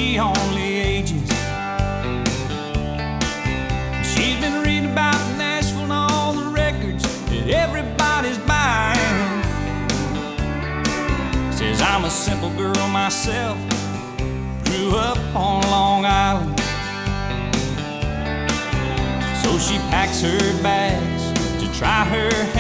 she only ages. She's been reading about Nashville and all the records that everybody's buying. Says I'm a simple girl myself, grew up on Long Island. So she packs her bags to try her hand